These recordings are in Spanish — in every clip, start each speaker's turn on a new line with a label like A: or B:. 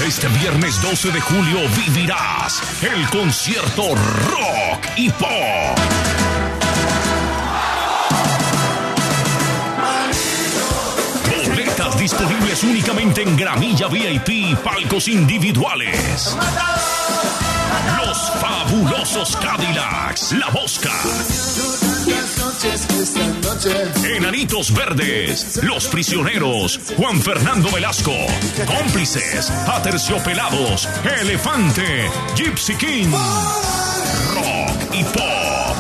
A: Este viernes 12 de julio vivirás el concierto Rock y Pop. Boletas disponibles únicamente en Gramilla VIP y palcos individuales. Los fabulosos Cadillacs, La Mosca. Enanitos Verdes, Los Prisioneros, Juan Fernando Velasco, Cómplices, Aterciopelados, Elefante, Gypsy King, Rock y Pop.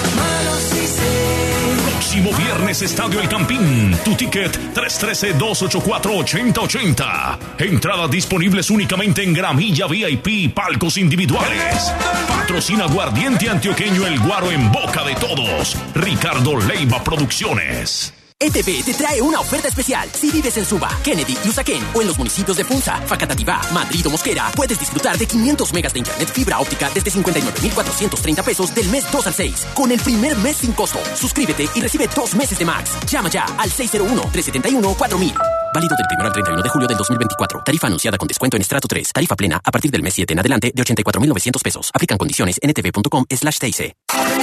A: Próximo viernes, Estadio El Campín. Tu ticket 313-284-8080. Entradas disponibles únicamente en Gramilla VIP, palcos individuales. Patrocina Aguardiente Antioqueño El Guaro en boca de todos. Ricardo Leiva Producciones.
B: ETV te trae una oferta especial. Si vives en Suba, Kennedy y Usaquén o en los municipios de Funza, Facatativá, Madrid o Mosquera, puedes disfrutar de 500 megas de internet fibra óptica desde 59,430 pesos del mes 2 al 6, con el primer mes sin costo. Suscríbete y recibe 2 meses de Max. Llama ya al 601-371-4000. Válido del 1 al 31 de julio del 2024. Tarifa anunciada con descuento en estrato 3. Tarifa plena a partir del mes 7 en adelante de 84,900 pesos. Aplican condiciones en ntv.com/TIC.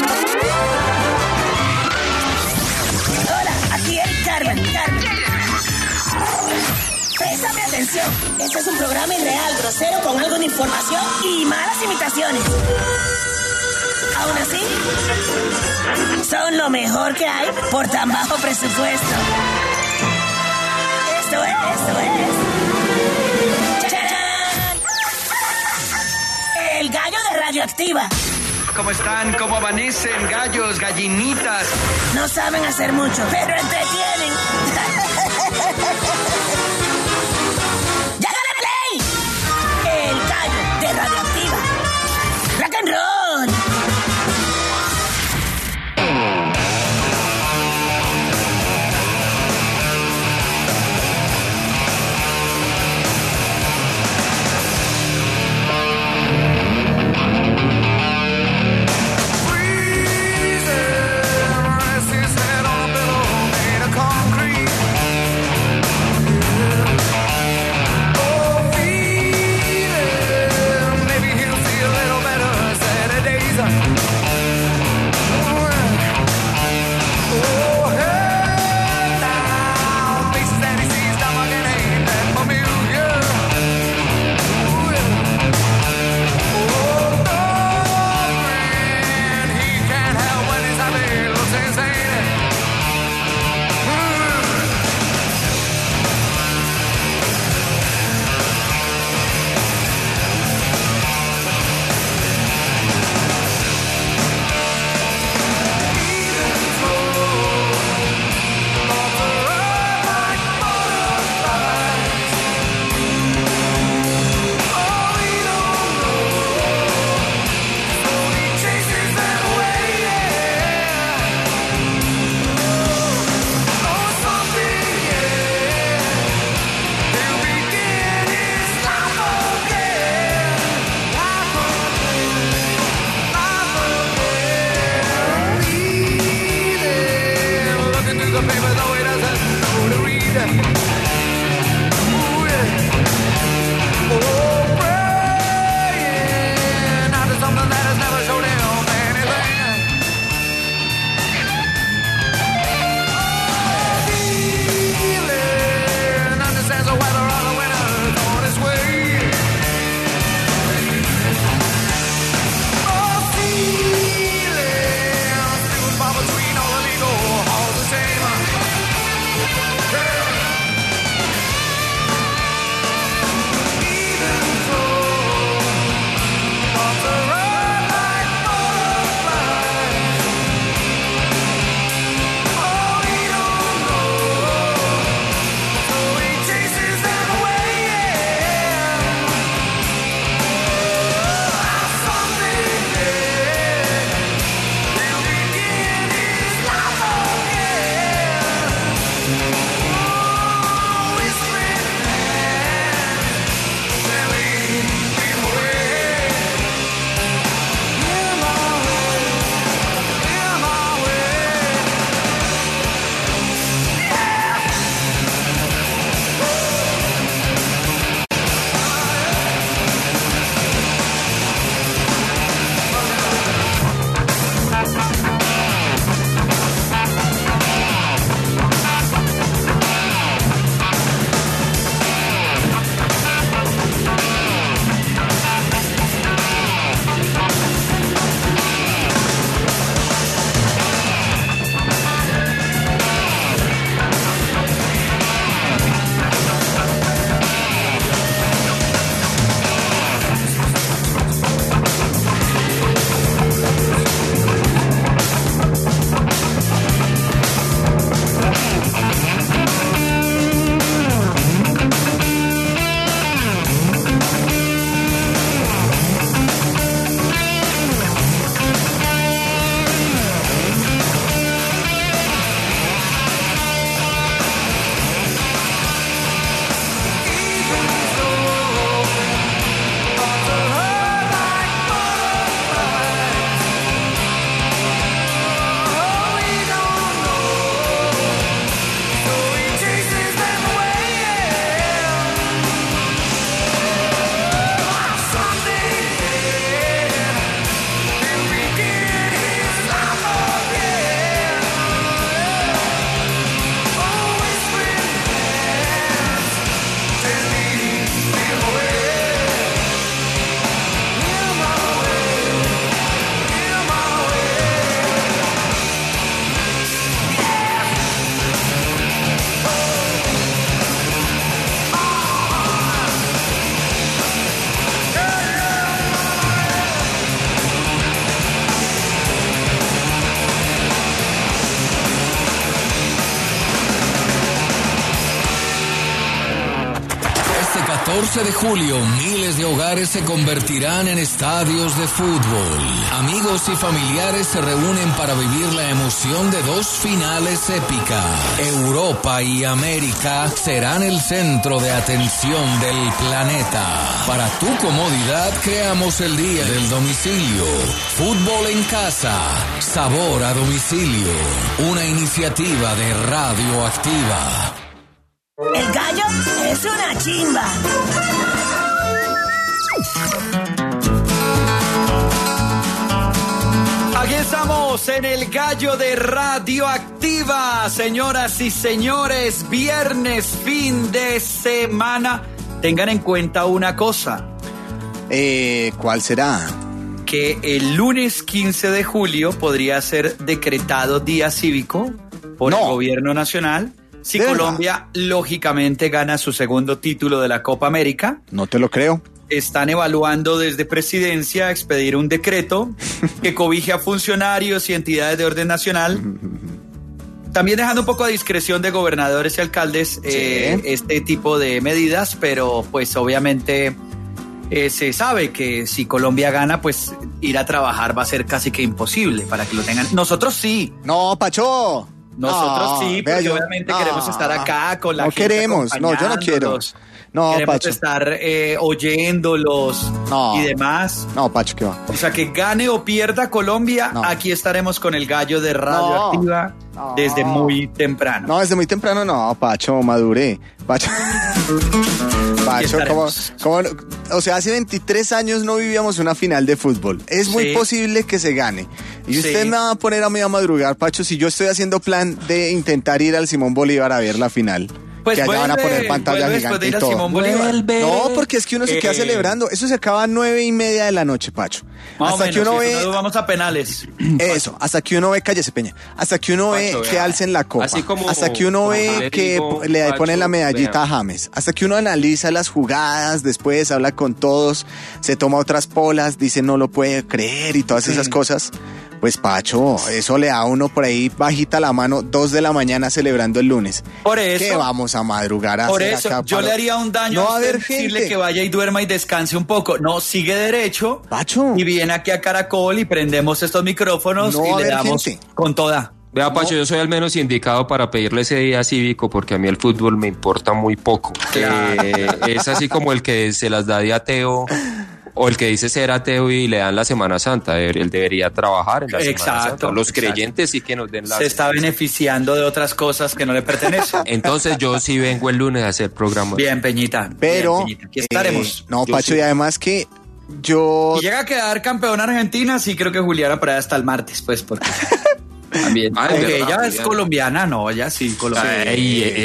C: Préstame atención. Este es un programa irreal, grosero, con algo de información y malas imitaciones. Aún así, son lo mejor que hay por tan bajo presupuesto. Esto es. ¡Chachán! El gallo de Radioactiva.
D: ¿Cómo están? ¿Cómo amanecen? Gallos, gallinitas.
C: No saben hacer mucho, pero entretienen. ¡Llágale play! El gallo de Radioactiva. Rock and roll.
E: Call 14 de julio, miles de hogares se convertirán en estadios de fútbol. Amigos y familiares se reúnen para vivir la emoción de dos finales épicas. Europa y América serán el centro de atención del planeta. Para tu comodidad, creamos el Día del Domicilio. Fútbol en casa, sabor a domicilio. Una iniciativa de Radioactiva.
C: El gallo es una chimba.
D: Aquí estamos en el gallo de Radioactiva, señoras y señores, viernes, fin de semana. Tengan en cuenta una cosa.
F: ¿Cuál será?
D: Que el lunes 15 de julio podría ser decretado día cívico por el gobierno nacional. Si Colombia, lógicamente, gana su segundo título de la Copa América.
F: No te lo creo.
D: Están evaluando desde Presidencia expedir un decreto que cobije a funcionarios y entidades de orden nacional. También dejando un poco a discreción de gobernadores y alcaldes este tipo de medidas, pero pues obviamente se sabe que si Colombia gana, pues ir a trabajar va a ser casi que imposible para que lo tengan. Nosotros sí.
F: No, Pacho.
D: Nosotros sí, porque obviamente queremos estar acá con la gente.
F: No queremos, no, yo no quiero. No,
D: queremos
F: Pacho.
D: estar oyéndolos y demás.
F: No, Pacho, ¿qué va?
D: O sea, que gane o pierda Colombia, aquí estaremos con el gallo de Radioactiva desde muy temprano.
F: No, desde muy temprano no, Pacho, maduré. Pacho, ¿cómo? O sea, hace 23 años no vivíamos una final de fútbol. Es muy posible que se gane. Y usted me va a poner a mí a madrugar, Pacho, si yo estoy haciendo plan de intentar ir al Simón Bolívar a ver la final.
D: Pues
F: que allá van a poner pantalla gigante y todo. No, porque es que uno se queda celebrando. Eso se acaba a 9:30 de la noche, Pacho.
D: Hasta que uno ve. Vamos a penales.
F: Eso, hasta que uno ve, cállese Peña. Hasta que uno ve que alcen la copa. Hasta que uno ve que le ponen la medallita a James. Hasta que uno analiza las jugadas, después habla con todos, se toma otras polas, dice no lo puede creer y todas esas cosas. Pues Pacho, eso le da a uno por ahí bajita la mano, 2 de la mañana celebrando el lunes.
D: Por eso.
F: ¿Qué vamos a madrugar a
D: por
F: hacer
D: eso,
F: acá?
D: yo le haría un daño a usted decirle que vaya y duerma y descanse un poco. No, sigue derecho.
F: Pacho.
D: Y viene aquí a Caracol y prendemos estos micrófonos y le damos con toda.
G: Vea, Pacho, yo soy al menos indicado para pedirle ese día cívico porque a mí el fútbol me importa muy poco. Es así como el que se las da de ateo o el que dice ser ateo y le dan la Semana Santa. Él debería trabajar en la Semana Santa. Los creyentes sí que nos den la...
D: Se está beneficiando de otras cosas que no le pertenecen.
G: Entonces yo sí vengo el lunes a hacer programa.
D: Bien, Peñita.
F: Pero...
D: Bien, Peñita. Aquí estaremos.
F: No, Pacho, y además que yo...
D: Y llega a quedar campeón Argentina, sí creo que Juliana por ahí hasta el martes, pues, porque... También. Porque ella es colombiana, no, ella sí, colombiana.
G: Ella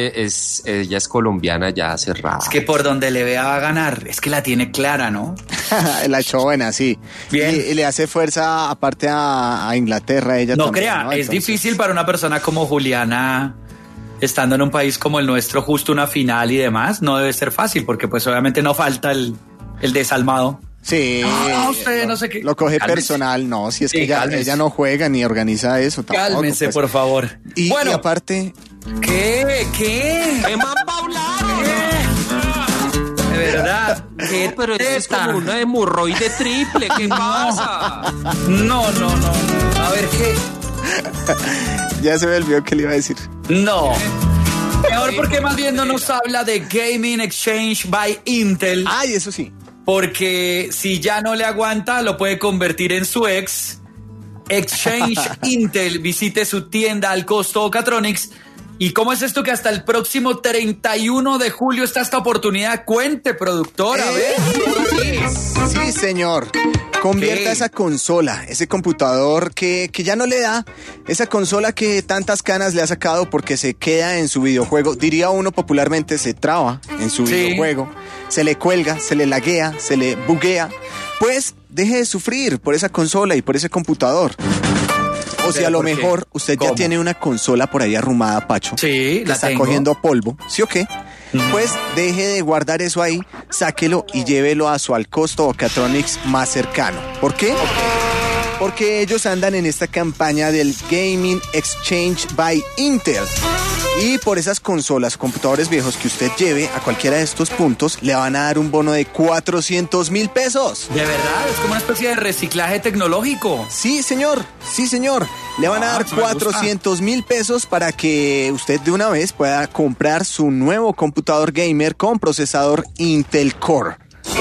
G: es colombiana ya hace rato.
D: Es que por donde le vea va a ganar, es que la tiene clara, ¿no?
F: La echó buena, sí.
D: Bien.
F: Y le hace fuerza aparte a Inglaterra, ella
D: no
F: también,
D: crea,
F: ¿no?
D: es difícil para una persona como Juliana, estando en un país como el nuestro, justo una final y demás, no debe ser fácil, porque pues obviamente no falta el desalmado.
F: Sí,
D: usted no sé qué.
F: Lo coge personal, no, si es que ella no juega ni organiza eso tampoco.
D: Cálmense,
F: pues.
D: por favor.
F: Y aparte...
D: ¿Qué? ¿Qué más Paulano? De verdad.
G: No, pero es como una hemorroide triple, ¿qué pasa?
D: No. A ver, ¿qué?
F: Ya se me olvidó que le iba a decir.
D: No. Mejor porque más bien no nos habla de Gaming Exchange by Intel.
F: Ay, eso sí.
D: Porque si ya no le aguanta, lo puede convertir en su ex. Exchange Intel, visite su tienda al costo Ocatronics. ¿Y cómo es esto que hasta el próximo 31 de julio está esta oportunidad? Cuente, productora,
F: Sí, señor. Convierta esa consola, ese computador que ya no le da, esa consola que tantas canas le ha sacado porque se queda en su videojuego. Diría uno popularmente, se traba en su videojuego. Se le cuelga, se le laguea, se le buguea. Pues deje de sufrir por esa consola y por ese computador. O si a lo mejor usted ya tiene una consola por ahí arrumada, Pacho.
D: Sí, la
F: está
D: tengo.
F: cogiendo polvo, ¿sí o qué? Pues deje de guardar eso ahí, sáquelo y llévelo a su Alcosto Ocatronics más cercano. ¿Por qué? Porque ellos andan en esta campaña del Gaming Exchange by Intel. Y por esas consolas, computadores viejos que usted lleve a cualquiera de estos puntos, le van a dar un bono de 400.000 pesos.
D: ¿De verdad? Es como una especie de reciclaje tecnológico.
F: Sí, señor. Le van a dar 400.000 pesos para que usted de una vez pueda comprar su nuevo computador gamer con procesador Intel Core.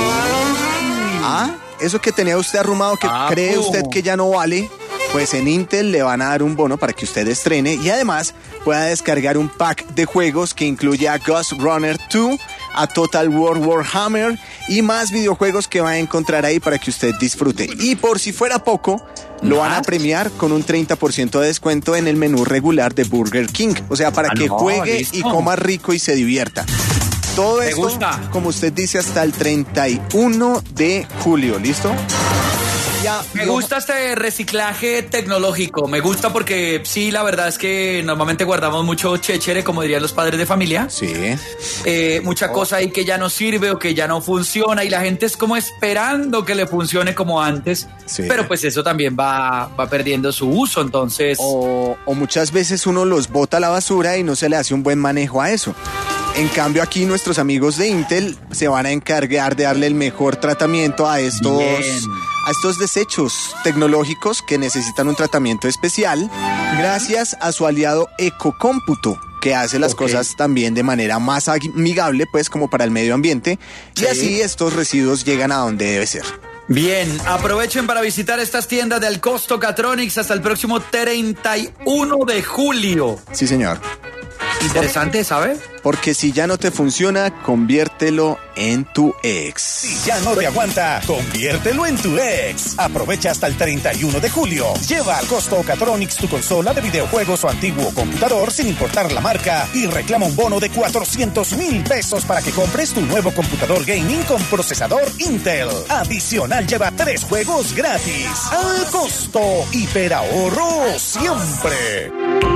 F: Eso que tenía usted arrumado que cree usted que ya no vale, pues en Intel le van a dar un bono para que usted estrene y además pueda descargar un pack de juegos que incluye a Ghost Runner 2, a Total War Warhammer y más videojuegos que va a encontrar ahí para que usted disfrute. Y por si fuera poco, lo van a premiar con un 30% de descuento en el menú regular de Burger King. O sea, para que juegue listo. Y coma rico y se divierta. Todo esto, como usted dice, hasta el 31 de julio. ¿Listo?
D: Me gusta este reciclaje tecnológico, me gusta porque sí, la verdad es que normalmente guardamos mucho chéchere, como dirían los padres de familia.
F: Sí.
D: Mucha cosa ahí que ya no sirve o que ya no funciona y la gente es como esperando que le funcione como antes, sí. Pero pues eso también va perdiendo su uso, entonces...
F: O muchas veces uno los bota a la basura y no se le hace un buen manejo a eso. En cambio aquí nuestros amigos de Intel se van a encargar de darle el mejor tratamiento a estos desechos tecnológicos que necesitan un tratamiento especial gracias a su aliado Ecocómputo, que hace las cosas también de manera más amigable, pues como para el medio ambiente, y así estos residuos llegan a donde debe ser.
D: Bien, aprovechen para visitar estas tiendas de Alcosto Catronics hasta el próximo 31 de julio.
F: Sí, señor.
D: Interesante, ¿sabe?
F: Porque si ya no te funciona, conviértelo en tu ex.
H: Si ya no te aguanta, conviértelo en tu ex. Aprovecha hasta el 31 de julio. Lleva al Costo Catronics tu consola de videojuegos o antiguo computador sin importar la marca y reclama un bono de 400.000 pesos para que compres tu nuevo computador gaming con procesador Intel. Adicional, lleva 3 juegos gratis. Al Costo, hiperahorro siempre.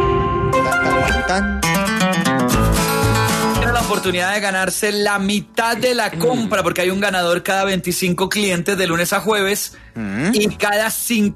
D: Tiene la oportunidad de ganarse la mitad de la compra porque hay un ganador cada 25 clientes de lunes a jueves y cada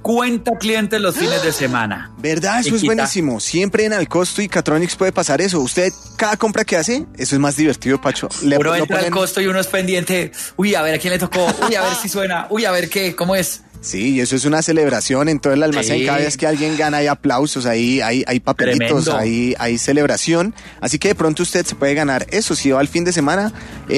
D: 50 clientes los fines de semana.
F: ¿Verdad? Eso es buenísimo. Siempre en Alcosto y Catronics puede pasar eso. Usted, cada compra que hace, eso es más divertido, Pacho.
D: Uno entra al Costo y uno es pendiente. Uy, a ver a quién le tocó. Uy, a ver si suena. Uy, a ver qué, cómo es.
F: Sí, y eso es una celebración en todo el almacén. Sí. Cada vez que alguien gana hay aplausos, hay papelitos, hay celebración. Así que de pronto usted se puede ganar eso. Si va al fin de semana,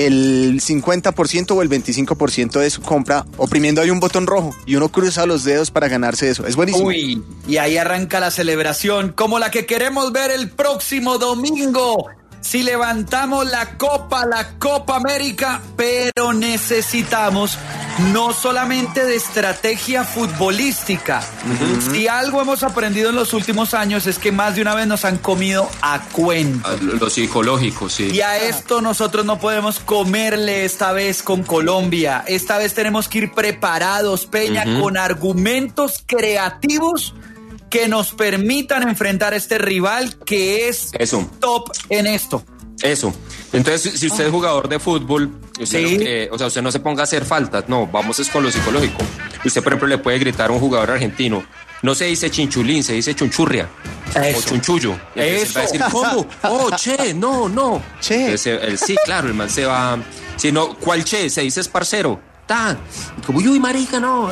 F: el 50% o el 25% de su compra, oprimiendo ahí un botón rojo y uno cruza los dedos para ganarse eso. Es buenísimo.
D: Uy, y ahí arranca la celebración como la que queremos ver el próximo domingo. Si levantamos la Copa América, pero necesitamos no solamente de estrategia futbolística. Si algo hemos aprendido en los últimos años es que más de una vez nos han comido a cuento.
G: Lo psicológico, sí.
D: Y a esto nosotros no podemos comerle esta vez con Colombia. Esta vez tenemos que ir preparados, Peña, con argumentos creativos que nos permitan enfrentar a este rival que es top en esto.
G: Eso. Entonces, si usted es jugador de fútbol, usted usted no se ponga a hacer faltas, no, vamos es con lo psicológico. Usted, por ejemplo, le puede gritar a un jugador argentino, no se dice chinchulín, se dice chunchurria. Eso. O chunchullo. Eso. Va a decir, ¿cómo? Oh, che, no. Che. Entonces, sí, claro, el man se va... Si no, ¿cuál che? Se dice esparcero. Como, uy, marica, no.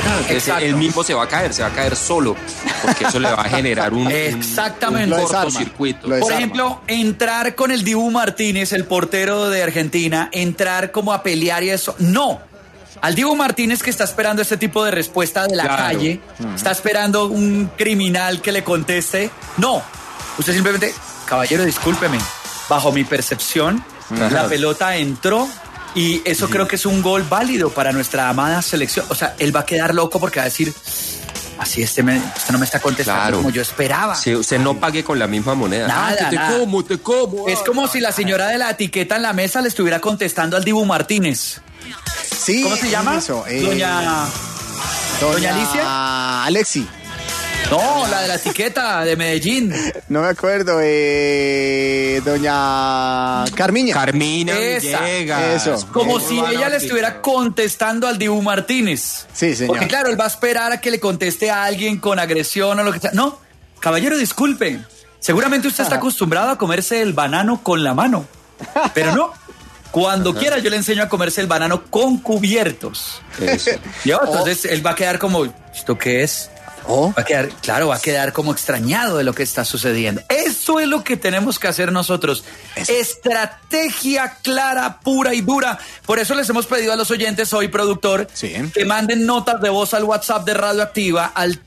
G: Él mismo se va a caer solo, porque eso le va a generar un cortocircuito.
D: Por ejemplo, entrar con el Dibu Martínez, el portero de Argentina, entrar como a pelear y eso. No. Al Dibu Martínez, que está esperando este tipo de respuesta de la calle, está esperando un criminal que le conteste. No. Usted simplemente, caballero, discúlpeme. Bajo mi percepción, la pelota entró. Y eso creo que es un gol válido para nuestra amada selección. O sea, él va a quedar loco porque va a decir, así usted no me está contestando como yo esperaba.
G: Sí, usted no pague con la misma moneda.
D: Nada.
G: Te como.
D: Es como si la señora de la etiqueta en la mesa le estuviera contestando al Dibu Martínez.
F: Sí.
D: ¿Cómo se llama?
F: Eso,
D: Doña Alicia.
F: Alexi.
D: No, la de la etiqueta de Medellín.
F: No me acuerdo. Doña Carmiña.
G: Villegas.
F: Eso.
D: Como si ella le estuviera contestando al Dibu Martínez.
F: Sí, señor.
D: Porque claro, él va a esperar a que le conteste a alguien con agresión o lo que sea. No, caballero, disculpe. Seguramente usted está acostumbrado a comerse el banano con la mano, pero no. Cuando quiera yo le enseño a comerse el banano con cubiertos. Entonces él va a quedar como, ¿esto qué es? Va a quedar como extrañado de lo que está sucediendo. Eso es lo que tenemos que hacer nosotros. Estrategia clara, pura y dura. Por eso les hemos pedido a los oyentes hoy, productor, que manden notas de voz al WhatsApp de Radioactiva al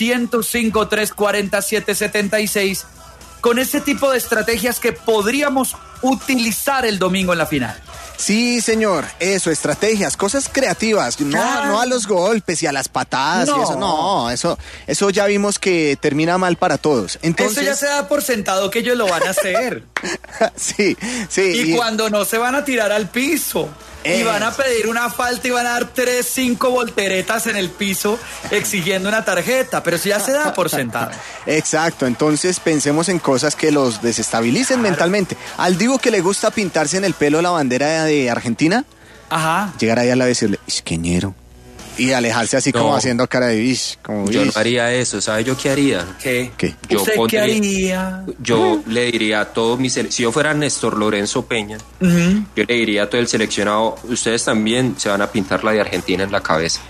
D: 305-340-776 con este tipo de estrategias que podríamos utilizar el domingo en la final.
F: Sí, señor, eso, estrategias, cosas creativas, no a los golpes y a las patadas y eso, eso ya vimos que termina mal para todos. Entonces,
D: eso ya se da por sentado que ellos lo van a hacer.
F: Sí.
D: Y cuando no se van a tirar al piso. Y van a pedir una falta y van a dar 5 volteretas en el piso exigiendo una tarjeta, pero eso ya se da por sentado.
F: Exacto, entonces pensemos en cosas que los desestabilicen mentalmente. Al Divo que le gusta pintarse en el pelo la bandera de Argentina, llegar ahí a la vez y decirle, isqueñero, y alejarse así como haciendo cara de bish.
G: Yo no haría eso, ¿sabe yo qué haría?
D: ¿Qué?
G: ¿Qué haría? Yo le diría a todos mis... Si yo fuera Néstor Lorenzo Peña, yo le diría a todo el seleccionado, ustedes también se van a pintar la de Argentina en la cabeza.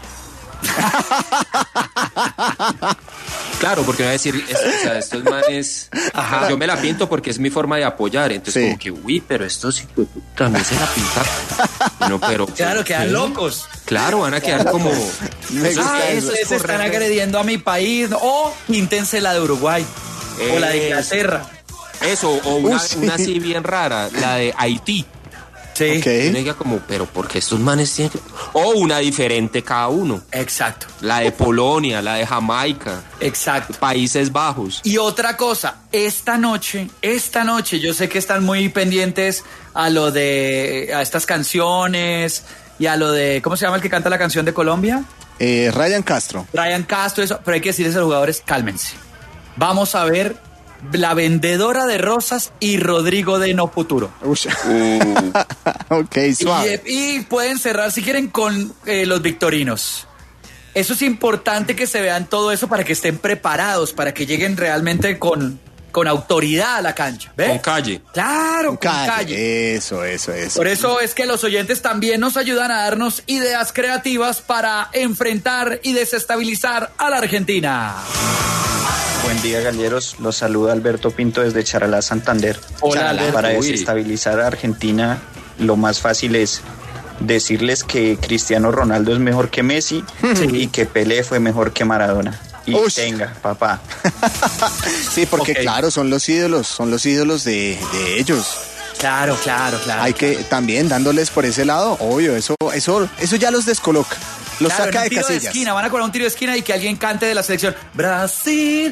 G: Claro, porque me va a decir, estos manes, yo me la pinto porque es mi forma de apoyar. Entonces, como que, pero estos sí, también se la pintan. No, pero.
D: Claro, quedan locos.
G: Claro, van a quedar como.
D: Ustedes están agrediendo a mi país. O píntense la de Uruguay. O la de Inglaterra.
G: Eso, o una así bien rara, la de Haití.
D: Sí.
G: Uno diga como, pero ¿por qué estos manes tienen que...? O una diferente cada uno.
D: Exacto.
G: La de Polonia, la de Jamaica.
D: Exacto.
G: Países Bajos.
D: Y otra cosa, esta noche, yo sé que están muy pendientes a estas canciones y a lo de, ¿cómo se llama el que canta la canción de Colombia?
F: Ryan Castro,
D: eso, pero hay que decirles a los jugadores, cálmense. Vamos a ver La Vendedora de Rosas y Rodrigo de No Futuro.
F: Ok, suave.
D: Y pueden cerrar si quieren con Los Victorinos. Eso es importante que se vean todo eso para que estén preparados, para que lleguen realmente con autoridad a la cancha. ¿Ve?
G: Con calle.
D: Claro, con calle.
F: Eso.
D: Por eso es que los oyentes también nos ayudan a darnos ideas creativas para enfrentar y desestabilizar a la Argentina.
I: Buen día, galleros. Los saluda Alberto Pinto desde Charalá, Santander.
D: Hola, Alberto.
I: Para desestabilizar a Argentina, lo más fácil es decirles que Cristiano Ronaldo es mejor que Messi y que Pelé fue mejor que Maradona. Y tenga, papá.
F: Sí, porque claro, son los ídolos de ellos.
D: Claro.
F: Hay que también dándoles por ese lado, obvio, eso ya los descoloca. Los saca de casillas. De esquina,
D: van a cobrar un tiro de esquina y que alguien cante de la selección Brasil,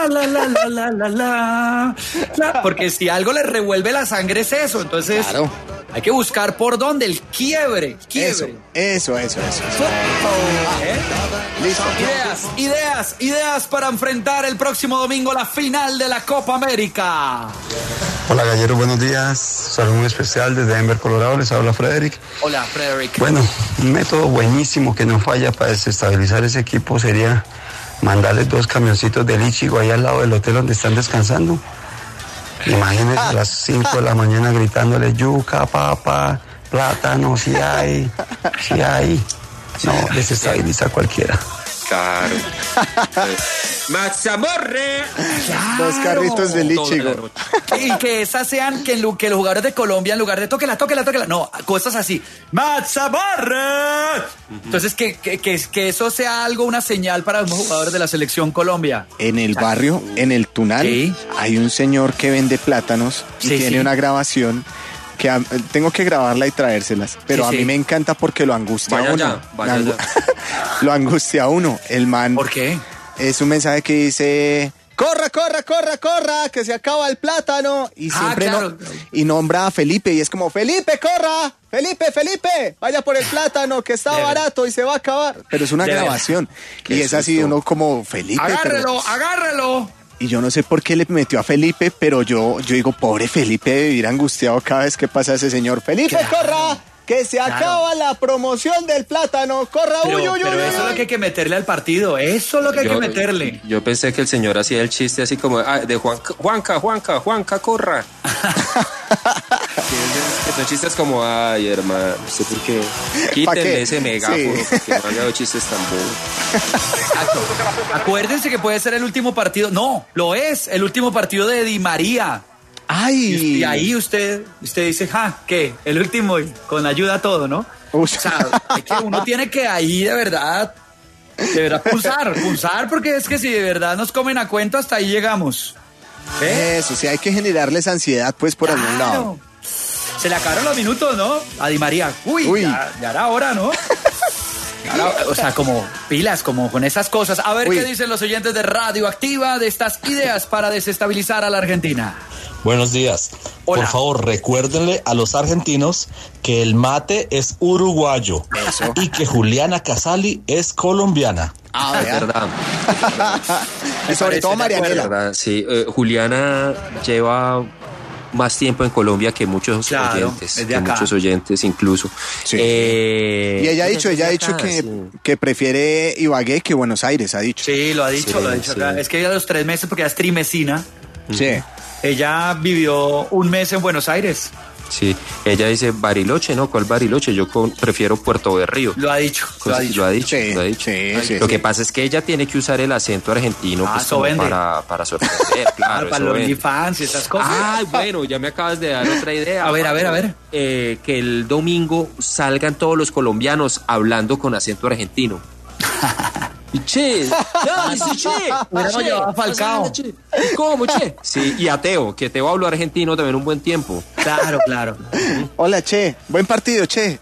D: la. Porque si algo les revuelve la sangre es eso, entonces hay que buscar por dónde el quiebre.
F: Eso.
D: Listo. Ideas para enfrentar el próximo domingo la final de la Copa América.
J: Hola, galleros, buenos días. Saludo muy especial desde Denver, Colorado. Les habla Frederick.
D: Hola, Frederick.
J: Bueno, un método buenísimo que no falla para desestabilizar ese equipo sería mandarles 2 camioncitos de Ichigo ahí al lado del hotel donde están descansando. Imagínense a las 5 de la mañana gritándole yuca, papa, plátano, si hay. No, desestabiliza a cualquiera.
G: Claro. ¡Mazamorre!
D: Claro.
F: 2 carritos de Ichigo.
D: Y que esas sean que los jugadores de Colombia, en lugar de tóquela, no, cosas así. ¡Mazamorre! Entonces, que eso sea algo, una señal para los jugadores de la selección Colombia.
F: En el barrio, en el Tunal, hay un señor que vende plátanos y tiene una grabación que tengo que grabarla y traérselas, pero a mí me encanta porque lo angustia a uno. Lo angustia a uno, el man.
D: ¿Por qué?
F: Es un mensaje que dice: corra, que se acaba el plátano. Y siempre y nombra a Felipe y es como: Felipe, corra, Felipe, vaya por el plátano que está barato y se va a acabar. Pero es una grabación y es así, uno como: Felipe,
D: agárrelo.
F: Y yo no sé por qué le metió a Felipe, pero yo digo, pobre Felipe, de vivir angustiado cada vez que pasa ese señor. Felipe, corra. que se acaba la promoción del plátano. Corra,
D: pero eso es lo que hay que meterle al partido. Eso es lo que hay que meterle.
G: Yo pensé que el señor hacía el chiste así como de Juanca, corra. Que son chistes como, ay, hermano, no sé por qué. Quítenle ese megáfono, porque no haya chistes tan bobos.
D: Acuérdense que puede ser el último partido. No, lo es, el último partido de Di María.
F: Ay.
D: Y ahí usted dice, ¿qué? El último, y con ayuda todo, ¿no? O sea, es que uno tiene que ahí de verdad pulsar, porque es que si de verdad nos comen a cuento, hasta ahí llegamos.
F: Eso, sí, hay que generarles ansiedad, pues, por algún lado.
D: Se le acabaron los minutos, ¿no? A Di María. Uy. Ya era hora, ¿no? O sea, como pilas, como con esas cosas. A ver qué dicen los oyentes de Radioactiva de estas ideas para desestabilizar a la Argentina.
K: Buenos días.
D: Hola.
K: Por favor, recuérdenle a los argentinos que el mate es uruguayo.
F: Eso.
K: Y que Juliana Casali es colombiana.
G: Es verdad.
F: Y sobre todo Marianela.
G: ¿Verdad? Sí, Juliana lleva más tiempo en Colombia que muchos oyentes,
D: es de acá.
G: Muchos oyentes incluso.
F: Sí. Y ella ha dicho que prefiere Ibagué que Buenos Aires, ha dicho.
D: Sí, lo ha dicho acá. Es que ella a los 3 meses, porque ella es trimesina.
F: Sí.
D: Ella vivió 1 mes en Buenos Aires.
G: Sí, ella dice Bariloche, ¿no? ¿Cuál Bariloche? Yo prefiero Puerto Berrío.
D: Lo ha dicho.
F: Sí.
G: Lo que pasa es que ella tiene que usar el acento argentino pues, como para sorprender, claro.
D: Para los OnlyFans y esas cosas.
G: Ay, bueno, ya me acabas de dar otra idea.
D: A ver.
G: Que el domingo salgan todos los colombianos hablando con acento argentino. Che, ya, dice che.
D: Hubiéramos llevado a Falcao.
G: ¿Cómo, che? Sí, y a Teo, que Teo habló argentino también un buen tiempo.
D: Claro.
F: Hola, Che. Buen partido, Che.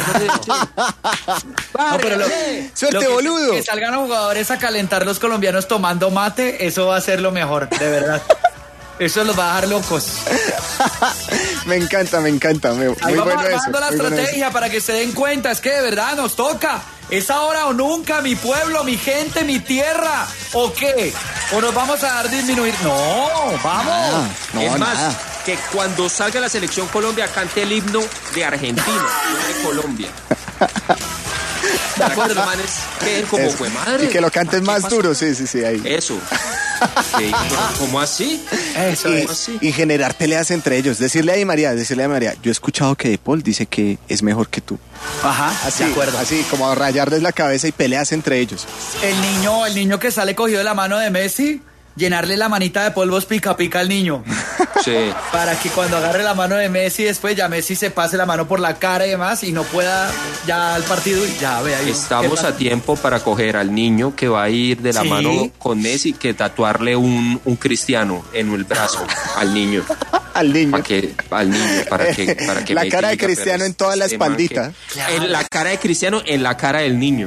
D: No, pero
F: suerte, boludo.
D: Que salgan los jugadores a calentar los colombianos tomando mate, eso va a ser lo mejor, de verdad. Eso los va a dejar locos.
F: Me encanta. Muy bueno eso.
D: Vamos la estrategia para que se den cuenta. Es que de verdad nos toca. ¿Es ahora o nunca? ¿Mi pueblo, mi gente, mi tierra? ¿O qué? ¿O nos vamos a dar disminuir? No, vamos.
G: Es más, que cuando salga la selección Colombia cante el himno de Argentina, no de Colombia. Para que los manes queden como fue madre.
F: Y que lo canten más duro, sí, ahí.
G: Eso. Sí, ¿cómo así?
F: Y generar peleas entre ellos. Decirle a Di María, yo he escuchado que De Paul dice que es mejor que tú.
D: Ajá,
F: así,
D: de acuerdo.
F: Así, como rayarles la cabeza y peleas entre ellos.
D: El niño que sale cogido de la mano de Messi, llenarle la manita de polvos pica al niño.
G: Sí.
D: Para que cuando agarre la mano de Messi, después ya Messi se pase la mano por la cara y demás y no pueda ya al partido y ya vea.
G: Estamos a tiempo para coger al niño que va a ir de la mano con Messi, que tatuarle un cristiano en el brazo al niño.
F: Al niño.
G: Para que
F: la cara de Cristiano en toda la espaldita.
G: La cara de Cristiano en la cara del niño.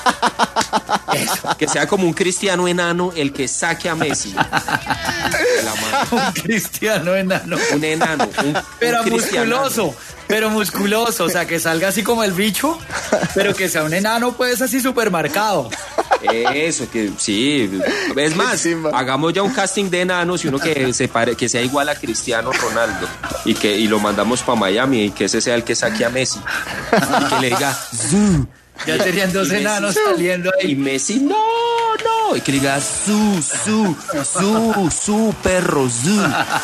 G: Que sea como un cristiano enano el que saque a Messi.
D: Un cristiano enano.
G: Un enano.
D: Pero
G: un
D: musculoso. Pero musculoso, o sea, que salga así como el bicho, pero que sea un enano, pues, así súper marcado.
G: Eso, que sí. Es más, hagamos ya un casting de enanos y uno que sea igual a Cristiano Ronaldo y lo mandamos para Miami y que ese sea el que saque a Messi. Y que le diga, Zoo.
D: Ya serían 2 enanos saliendo ahí.
G: Y Messi, no. Y que diga, su perro, su.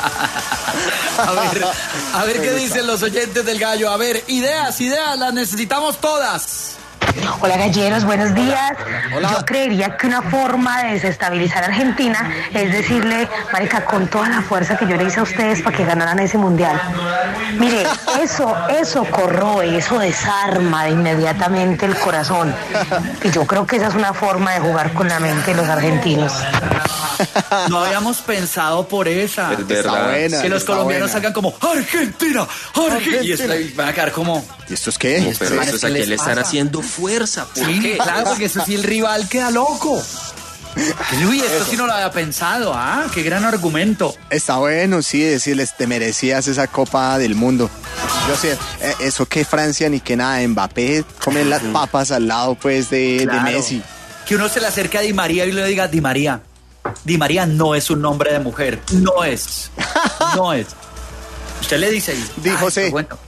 D: A ver qué dicen los oyentes del Gallo. A ver, ideas, las necesitamos todas.
L: Hola galleros, buenos días. Hola. Yo creería que una forma de desestabilizar a Argentina es decirle, marica, con toda la fuerza que yo le hice a ustedes para que ganaran ese mundial. Mire, eso corroe, eso desarma inmediatamente el corazón. Y yo creo que esa es una forma de jugar con la mente de los argentinos.
D: No habíamos pensado por esa.
G: Es verdad.
F: Buena,
D: que los colombianos salgan como Argentina. Y van a quedar como...
F: ¿Y esto es qué?
G: Pero eso es a que le están haciendo fuerza. ¿Por qué?
D: Claro, porque eso sí el rival queda loco. Uy, esto sí no lo había pensado, qué gran argumento.
F: Está bueno, sí, decirles, te merecías esa Copa del Mundo. Yo sé, eso que Francia ni que nada, Mbappé comen las papas al lado, pues, de Messi.
D: Que uno se le acerque a Di María y le diga, Di María no es un nombre de mujer, no es. Usted le dice ahí.
F: Di José.
D: Bueno.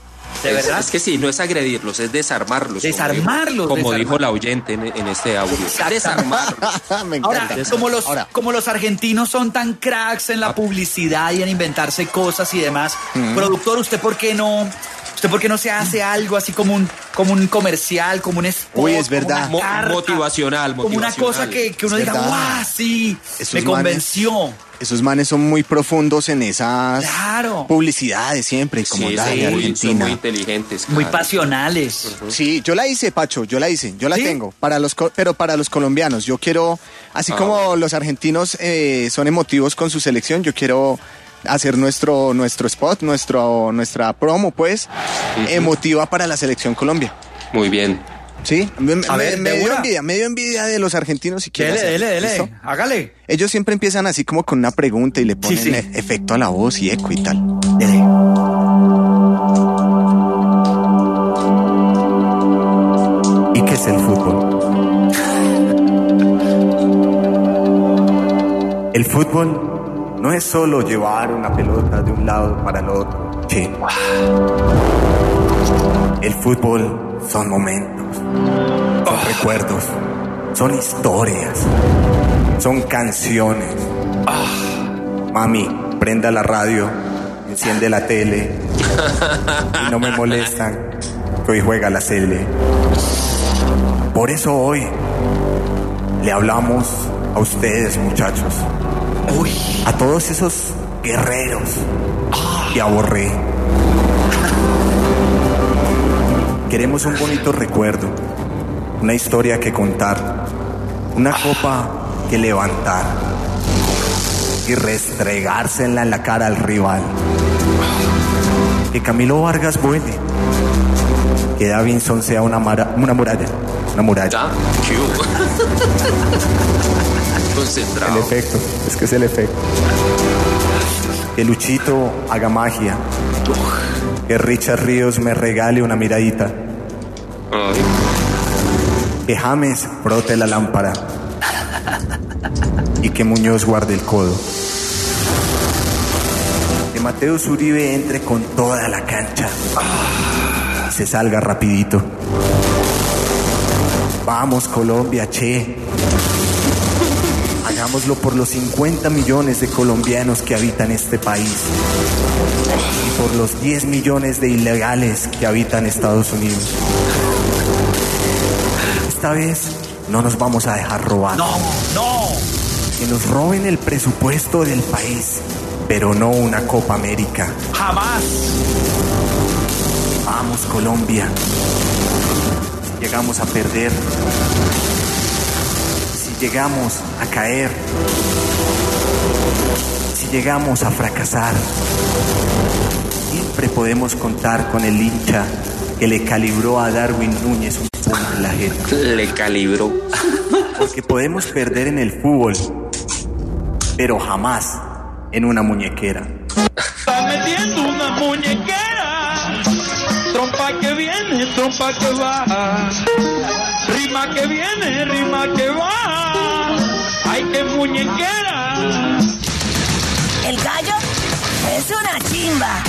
D: ¿De verdad?
G: Es que sí, no es agredirlos, es desarmarlos.
D: Desarmarlos.
G: Como dijo la oyente en este audio. Desarmarlos.
F: Me encanta.
D: Ahora, como los argentinos son tan cracks en la publicidad y en inventarse cosas y demás, productor, ¿usted por qué no se hace algo así como un comercial, como un spot?
F: Uy, es verdad.
D: Como una carta,
G: Motivacional.
D: como una cosa que uno diga, ¡guau! Sí, me convenció.
F: Esos manes son muy profundos en esas
D: Claro.
F: publicidades siempre, como la de Argentina.
G: Son muy inteligentes. Claro.
D: Muy pasionales.
F: Sí, yo la hice, Pacho, yo la tengo, pero para los colombianos. Yo quiero, así como los argentinos son emotivos con su selección, yo quiero hacer nuestro spot, nuestra promo, pues, emotiva para la selección Colombia.
G: Muy bien.
F: Sí, me dio envidia de los argentinos si quieren.
D: Dele, hágale.
F: Ellos siempre empiezan así como con una pregunta y le ponen efecto a la voz y eco y tal.
D: Dele.
M: ¿Y qué es el fútbol? El fútbol no es solo llevar una pelota de un lado para el otro. Sí. El fútbol son momentos, son recuerdos, son historias, son canciones. Mami, prenda la radio, enciende la tele y no me molestan que hoy juega la Cele. Por eso hoy le hablamos a ustedes, muchachos, a todos esos guerreros que aborré. Queremos un bonito recuerdo, una historia que contar, una copa que levantar y restregársela en la cara al rival. Que Camilo Vargas vuele, que Davinson sea una muralla.
G: Concentrado.
M: El efecto, es que es el efecto. Que Luchito haga magia. Que Richard Ríos me regale una miradita. Que James frote la lámpara. Y que Muñoz guarde el codo. Que Mateus Uribe entre con toda la cancha. Y se salga rapidito. Vamos Colombia, che. Hagámoslo por los 50 millones de colombianos que habitan este país. Y por los 10 millones de ilegales que habitan Estados Unidos. Esta vez no nos vamos a dejar robar.
D: No.
M: Que nos roben el presupuesto del país, pero no una Copa América.
D: Jamás.
M: Vamos Colombia. Si llegamos a perder, si llegamos a caer, si llegamos a fracasar, siempre podemos contar con el hincha que le calibró a Darwin Núñez un puma en la jeta.
G: Le calibró.
M: Porque podemos perder en el fútbol, pero jamás en una muñequera.
N: Está metiendo una muñequera, trompa que viene, trompa que va, rima que viene, rima que va, ay que muñequera.
C: El gallo es una chimba.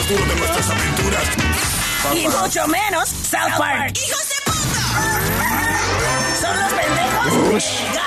A: futuro de nuestras aventuras.
C: Y mucho menos South Park. ¡Hijos de puta! Son los pendejos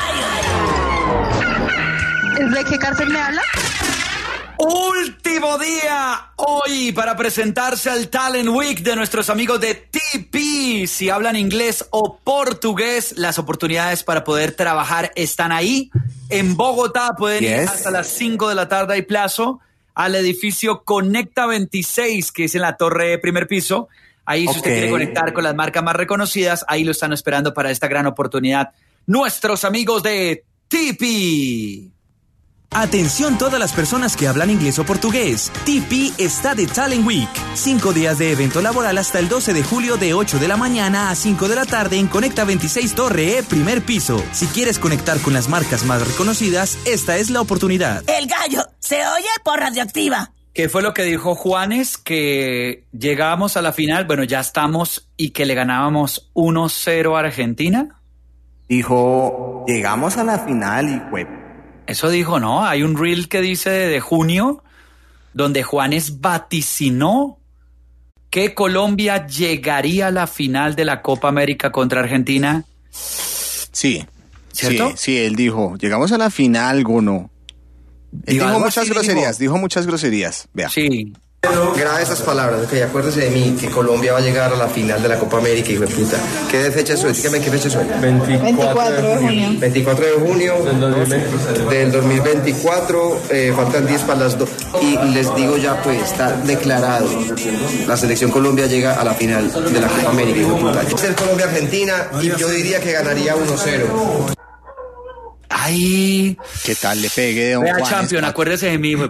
C: gallos.
L: ¿De qué cárcel me habla?
D: Último día hoy para presentarse al Talent Week de nuestros amigos de TP. Si hablan inglés o portugués, las oportunidades para poder trabajar están ahí. En Bogotá pueden ir hasta las 5 de la tarde, hay plazo, al edificio Conecta 26, que es en la torre primer piso. Ahí si usted quiere conectar con las marcas más reconocidas, ahí lo están esperando para esta gran oportunidad nuestros amigos de TP.
O: Atención todas las personas que hablan inglés o portugués. TP está de Talent Week. 5 días de evento laboral hasta el 12 de julio de 8 de la mañana a 5 de la tarde en Conecta 26 Torre E, primer piso. Si quieres conectar con las marcas más reconocidas, esta es la oportunidad.
C: El gallo se oye por Radioactiva.
D: ¿Qué fue lo que dijo Juanes? Que llegábamos a la final, bueno, ya estamos, y que le ganábamos 1-0 a Argentina.
M: Dijo, llegamos a la final y fue...
D: Eso dijo, ¿no? Hay un reel que dice de junio donde Juanes vaticinó que Colombia llegaría a la final de la Copa América contra Argentina.
F: Sí.
D: ¿Cierto?
F: Sí, él dijo, llegamos a la final, Gono. Él dijo muchas groserías, vea.
D: Sí.
P: Grabe esas palabras, ok, acuérdese de mí, que Colombia va a llegar a la final de la Copa América, hijo de puta. ¿Qué fecha es hoy? Dígame qué fecha es hoy.
Q: 24 de junio.
P: 24 de junio del 2024, faltan 10 para las 2. Y les digo ya, pues, está declarado. La selección Colombia llega a la final de la Copa América, hijo de puta. Es el Colombia-Argentina y yo diría que ganaría 1-0.
D: Ay.
F: ¿Qué tal le pegue de un
D: Vea,
F: Juanes,
D: champion, acuérdese de mí.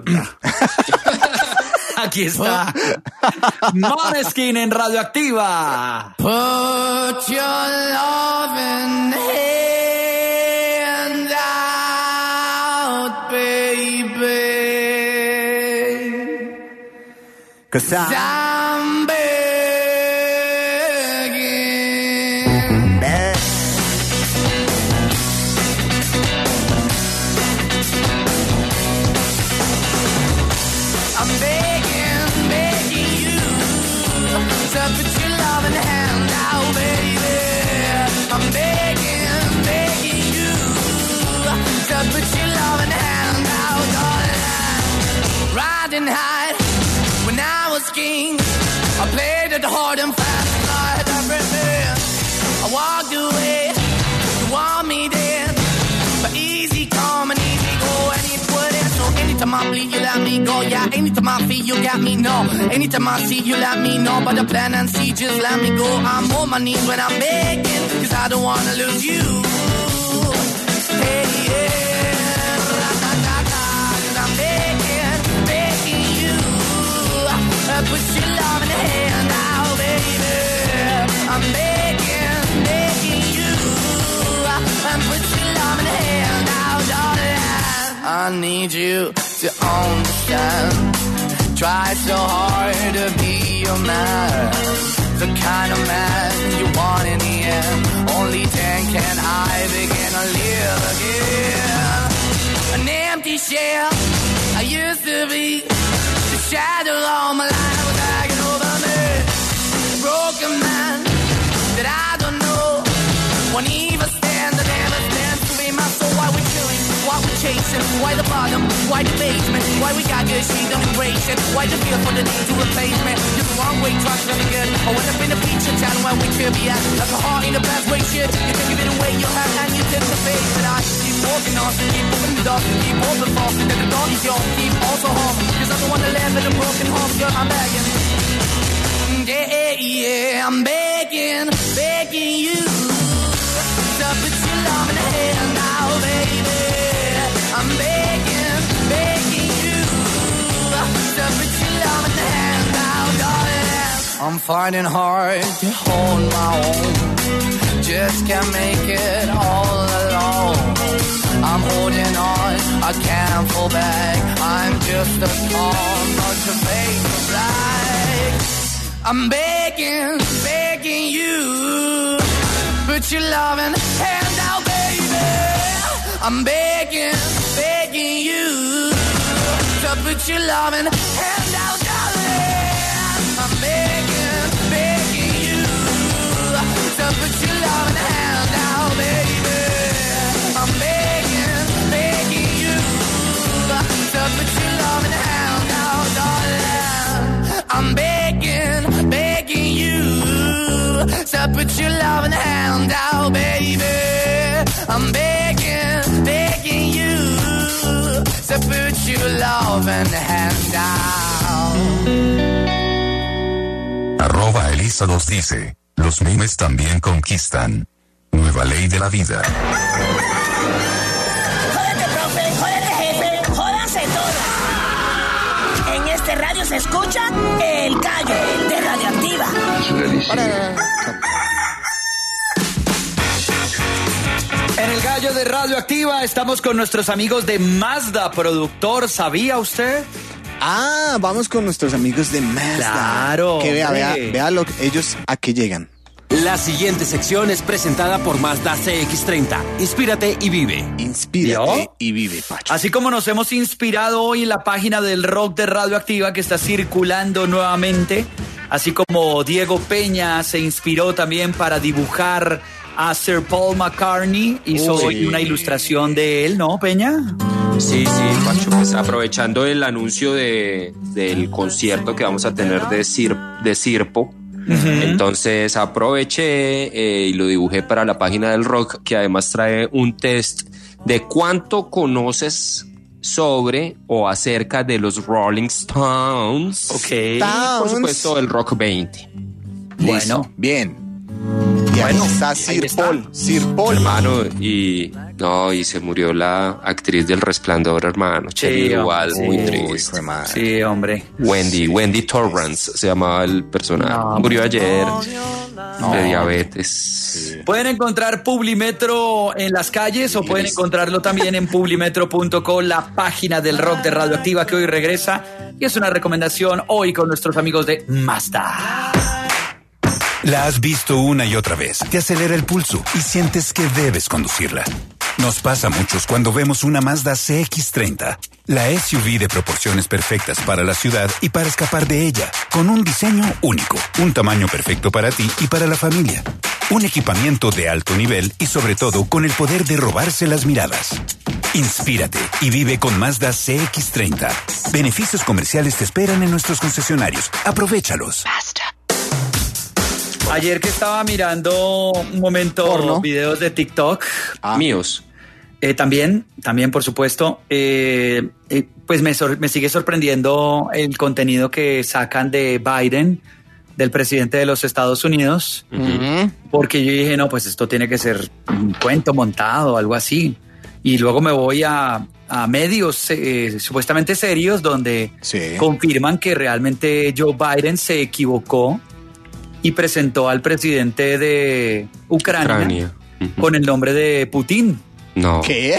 D: Aquí está Måneskin en Radioactiva.
N: Put your loving hand out, baby.
M: 'Cause
N: I'm begging. I'm begging you to put your loving hand out, baby. I'm begging you to put your loving hand out, darling. Riding high when I was king, I played it hard and fast like everything. I walked away, you want me then, but easy come and easy go, and it wouldn't. So anytime I bleed, you let me go. Yeah, anytime I feel, you got me, no. Anytime I see, you let me know. But the plan and see, just let me go. I'm on my knees when I'm begging, 'cause I don't wanna lose you. Hey, yeah, ra-da-da-da. 'Cause I'm begging you. Put your love in the hand now, baby. I'm begging you. Put your love in the hand now, darling. I need you to understand. Try so hard to be your man, the kind of man you want in the end. Only then can I begin to live again. An empty shell I used to be, the shadow all my life was hanging over me. A broken man that I don't know, won't even stand, I never stand to be my soul. Why we killing? Why we chasing? Why the bottom? Why the basement? Why we got good, she don't embrace it? Why the feel for the need to replace me? You're the wrong way, trying to be good. I went up in a feature town where we could be at. Like a heart in a bad way, shit. You can give it away, you have, and you tend to face. But I keep walking on, keep moving the door, keep open for. That the door is yours, keep also home. 'Cause I don't wanna live in a broken home, girl, I'm begging. Yeah, I'm begging you. So put your love in the hand now, baby. I'm begging you. So put your love in the hand now, darling. I'm finding hard to hold my own. Just can't make it all alone. I'm holding on, I can't fall back. I'm just a call, not to fake the black. I'm begging you. Put your loving hand out, baby. I'm begging you. To put your loving hand out, darling. loving handout.
R: @Elisa nos dice, los memes también conquistan. Nueva ley de la vida.
C: Jódete, profe, jódete, jefe, jódanse todos. En este radio se escucha El Gallo de Radioactiva.
D: En El Gallo de Radioactiva estamos con nuestros amigos de Mazda, productor. ¿Sabía usted?
F: Ah, vamos con nuestros amigos de Mazda.
D: Claro.
F: Que vea ellos a qué llegan.
B: La siguiente sección es presentada por Mazda CX-30. Inspírate y vive.
F: Inspírate y vive, Pacho.
D: Así como nos hemos inspirado hoy en la página del rock de Radioactiva que está circulando nuevamente, así como Diego Peña se inspiró también para dibujar a Sir Paul McCartney, hizo hoy una ilustración de él, ¿no, Peña?
G: Sí, Pacho, pues aprovechando el anuncio del concierto que vamos a tener de Sirpo. Entonces aproveché y lo dibujé para la página del rock, que además trae un test de cuánto conoces sobre o acerca de los Rolling Stones. Y por supuesto el Rock 20.
F: Bueno, bien. Y ahí está Sir Paul.
G: Hermano, y se murió la actriz del Resplandor, hermano. Cherry igual, muy triste.
D: Sí, hombre.
G: Wendy Torrance se llamaba el personaje. Murió ayer de diabetes. Sí.
D: Pueden encontrar Publimetro en las calles o pueden encontrarlo también en publimetro.co, la página del rock de Radioactiva que hoy regresa. Y es una recomendación hoy con nuestros amigos de Mazda.
S: La has visto una y otra vez, te acelera el pulso y sientes que debes conducirla. Nos pasa a muchos cuando vemos una Mazda CX-30, la SUV de proporciones perfectas para la ciudad y para escapar de ella, con un diseño único, un tamaño perfecto para ti y para la familia, un equipamiento de alto nivel y sobre todo con el poder de robarse las miradas. Inspírate y vive con Mazda CX-30. Beneficios comerciales te esperan en nuestros concesionarios. Aprovéchalos.
D: Ayer que estaba mirando un momento videos de TikTok.
G: Míos.
D: También, por supuesto. Pues me sigue sorprendiendo el contenido que sacan de Biden, del presidente de los Estados Unidos. Porque yo dije, no, pues esto tiene que ser un cuento montado o algo así. Y luego me voy a medios supuestamente serios donde confirman que realmente Joe Biden se equivocó y presentó al presidente de Ucrania. Con el nombre de Putin.
G: No.
F: ¿Qué?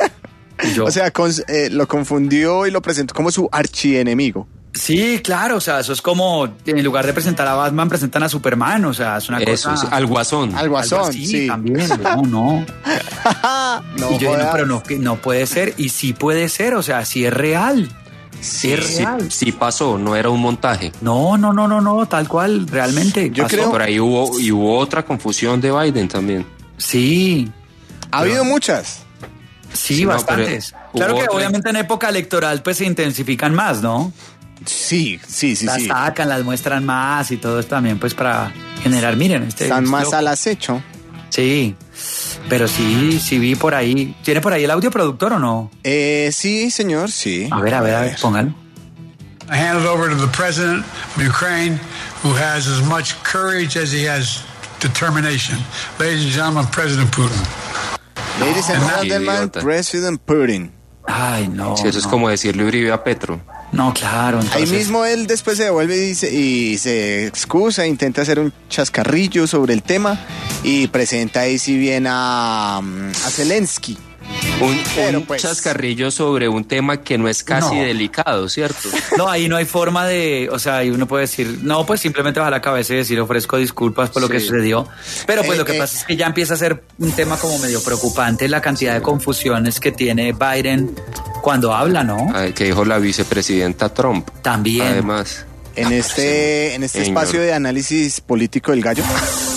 F: O sea, lo confundió y lo presentó como su archienemigo.
D: Sí, claro, o sea, eso es como, en lugar de presentar a Batman, presentan a Superman, o sea, es una cosa...
G: Eso, al Guasón.
F: Al Guasón,
D: sí. También, no. Y yo digo, pero no puede ser, y sí puede ser, o sea, sí es real.
G: Sí pasó, no era un montaje.
D: No, tal cual, realmente.
G: Yo creo. Por ahí hubo otra confusión de Biden también.
D: Sí.
F: Ha habido muchas.
D: Sí, bastantes. Claro que obviamente en época electoral pues se intensifican más, ¿no?
F: Sí.
D: Las sacan, las muestran más y todo esto también pues para generar, miren.
F: Están más al acecho.
D: Sí. Pero sí vi por ahí. ¿Tiene por ahí el audio productor o no?
F: Sí, señor, sí.
D: A ver, póngalo.
T: I hand it over to the president of Ukraine, who has as much courage as he has determination. Ladies and gentlemen, President Putin.
F: Ladies and gentlemen, President Putin.
D: Ay, no.
G: Sí, eso es como decirle Uribe a Petro.
D: No, claro. Entonces...
F: Ahí mismo él después se devuelve y se excusa, intenta hacer un chascarrillo sobre el tema y presenta ahí si bien a Zelensky.
G: Un chascarrillo sobre un tema que no es casi delicado, ¿cierto?
D: No, ahí no hay forma de, o sea, ahí uno puede decir, no, pues simplemente baja la cabeza y decir, ofrezco disculpas por lo que sucedió. Pero pues lo que pasa es que ya empieza a ser un tema como medio preocupante la cantidad de confusiones que tiene Biden cuando habla, ¿no?
G: Que dijo la vicepresidenta Trump.
D: También.
G: Además.
F: En este espacio de análisis político del gallo.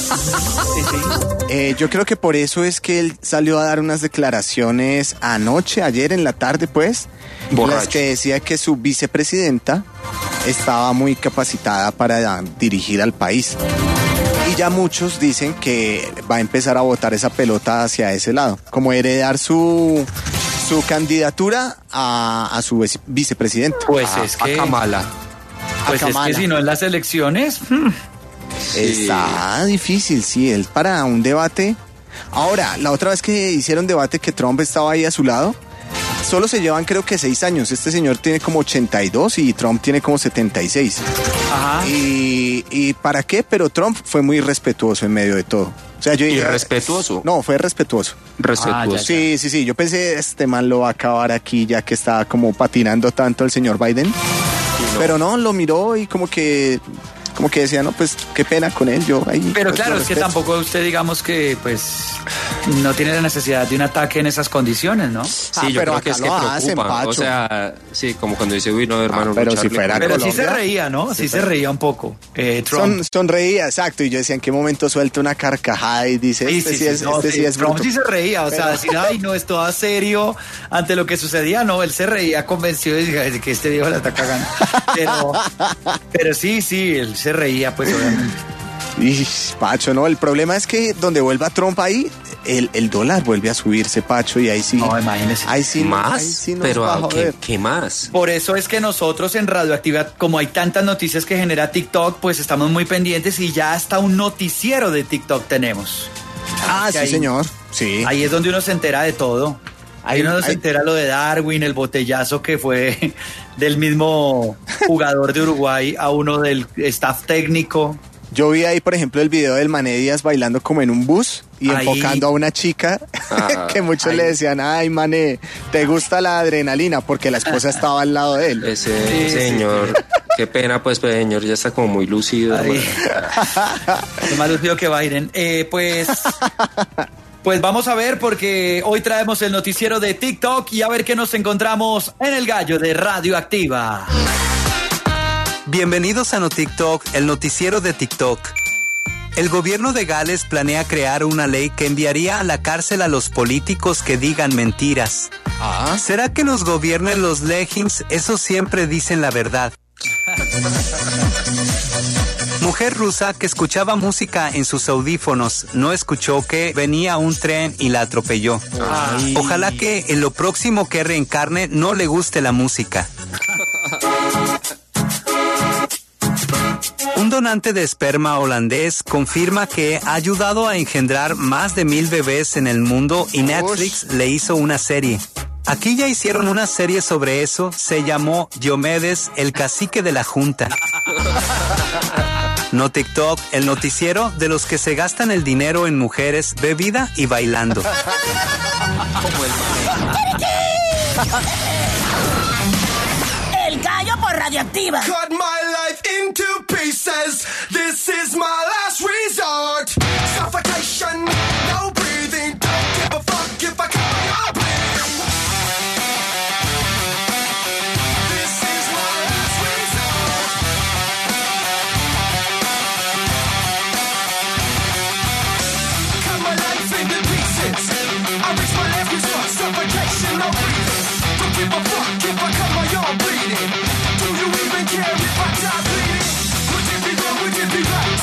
F: Yo creo que por eso es que él salió a dar unas declaraciones ayer en la tarde, pues, en las que decía que su vicepresidenta estaba muy capacitada para dirigir al país. Y ya muchos dicen que va a empezar a botar esa pelota hacia ese lado, como heredar su su candidatura a su vicepresidente.
D: Pues es que...
G: A Kamala.
D: Pues es que si no en las elecciones...
F: Está difícil, sí, él para un debate. Ahora, la otra vez que hicieron debate que Trump estaba ahí a su lado, solo se llevan creo que 6 años. Este señor tiene como 82 y Trump tiene como 76.
D: Ajá.
F: ¿Y para qué? Pero Trump fue muy respetuoso en medio de todo. O sea, yo dije,
G: ¿Irrespetuoso?
F: No, fue respetuoso.
G: Respetuoso.
F: Sí. Yo pensé, este man lo va a acabar aquí ya que estaba como patinando tanto el señor Biden. Pero no, lo miró y como que decía, no, pues qué pena con él, yo ahí.
D: Pero
F: pues,
D: claro, es que tampoco usted digamos que pues no tiene la necesidad de un ataque en esas condiciones, ¿no?
G: Sí, yo creo que es que preocupa. O sea, sí, como cuando dice, uy, no, hermano,
F: pero si fuera
D: pero
F: Colombia,
D: sí se reía, ¿no? Sí se reía un poco. Trump.
F: Sonreía, exacto, y yo decía, ¿en qué momento suelta una carcajada y dice, sí es
D: Trump
F: bruto?
D: sí se reía, o sea, decir, ay, no, es todo serio ante lo que sucedía, no, él se reía convencido de que este viejo la está cagando. Pero sí, él se reía, pues, obviamente.
F: Y Pacho, no, el problema es que donde vuelva Trump ahí, el dólar vuelve a subirse, Pacho, y ahí sí.
D: No, imagínese.
F: Ahí sí.
G: ¿Más?
F: Ahí sí
G: pero ¿qué más?
D: Por eso es que nosotros en Radioactiva, como hay tantas noticias que genera TikTok, pues estamos muy pendientes y ya hasta un noticiero de TikTok tenemos.
F: Sí, ahí, señor. Sí.
D: Ahí es donde uno se entera de todo. Ahí uno se entera lo de Darwin, el botellazo que fue del mismo jugador de Uruguay a uno del staff técnico.
F: Yo vi ahí, por ejemplo, el video del Mané Díaz bailando como en un bus y enfocando a una chica que muchos le decían, ay, Mané, ¿te gusta la adrenalina? Porque la esposa estaba al lado de él.
G: Ese señor, qué pena, pues, señor, ya está como muy lúcido.
D: Es más lúcido que Biden. Pues vamos a ver, porque hoy traemos el noticiero de TikTok y a ver qué nos encontramos en el gallo de Radioactiva.
U: Bienvenidos a NoTikTok, el noticiero de TikTok. El gobierno de Gales planea crear una ley que enviaría a la cárcel a los políticos que digan mentiras. ¿Será que nos gobiernen los leggings? Esos siempre dicen la verdad. Mujer rusa que escuchaba música en sus audífonos no escuchó que venía un tren y la atropelló. Ay. Ojalá que en lo próximo que reencarne no le guste la música. Un donante de esperma holandés confirma que ha ayudado a engendrar más de 1000 bebés en el mundo y Netflix le hizo una serie. Aquí ya hicieron una serie sobre eso, se llamó Diomedes, el cacique de la junta. No TikTok, el noticiero de los que se gastan el dinero en mujeres, bebida y bailando.
C: El gallo por Radioactiva.
N: Cut my life into pieces. This is my last resort. Suffocation, no breathing. Don't give a fuck if I come your bleeding. This is my last resort. Cut my life into pieces. I reach my last resort. Suffocation, no breathing. Don't give a fuck if I come your bleeding. Do you even care if I die bleeding? Would it be wrong? Would it be right?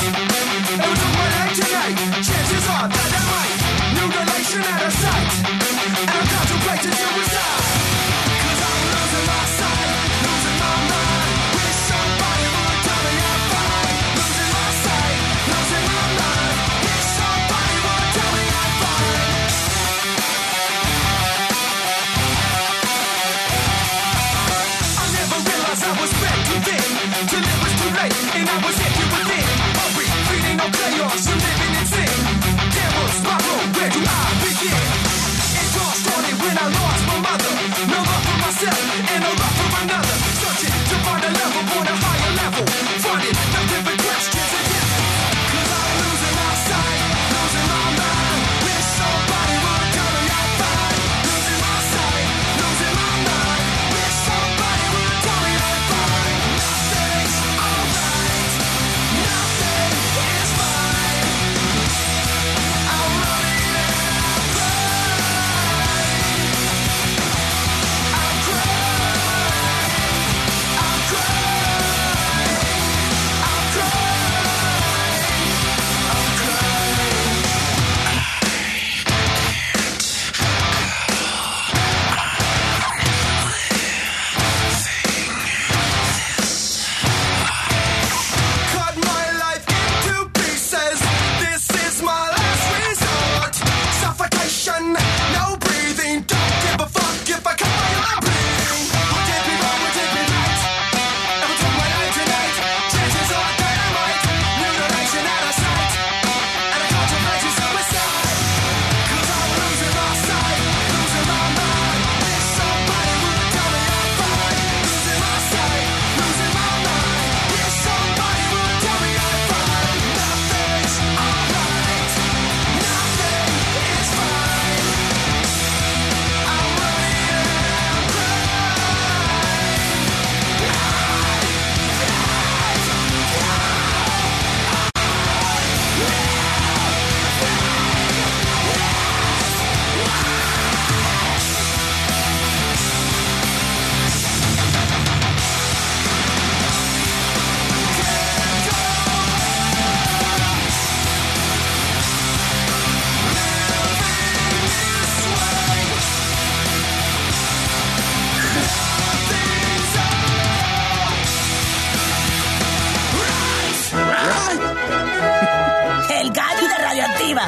C: El gallo de Radioactiva.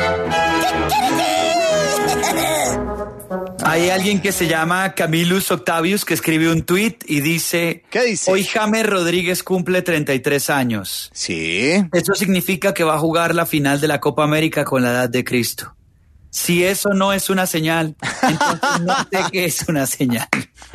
D: Hay alguien que se llama Camillus Octavius que escribe un tuit y dice...
F: ¿Qué dice?
D: Hoy James Rodríguez cumple 33 años.
F: Sí.
D: Eso significa que va a jugar la final de la Copa América con la edad de Cristo. Si eso no es una señal, entonces no sé qué es una señal.